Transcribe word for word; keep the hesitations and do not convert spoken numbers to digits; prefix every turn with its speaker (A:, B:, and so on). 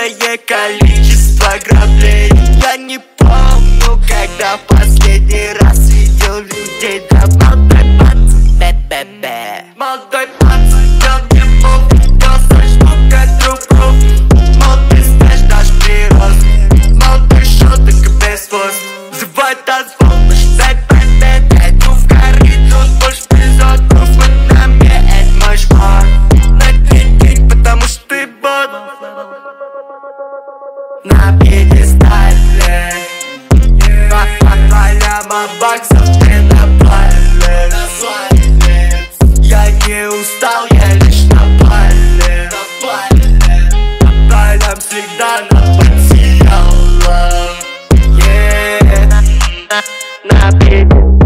A: Большое количество граблей. Я не помню, когда последний раз видел людей. Да молодой пацан, бе-бе-бе. Молодой пацан, дел мне мув, дел со штукой трубку. Мол, ты знаешь, наш прирост. Молодой шуток без хвост. Взывай танцпол, посчитай побед. Иду в коридор, больше призотов. Вот на мне, это мой шмар. Накинь, потому что ты бот. На пьедестале Два ляма баксов, ты на бале. Я не устал, я лишь на бале. Талям всегда на потело. На пьедестале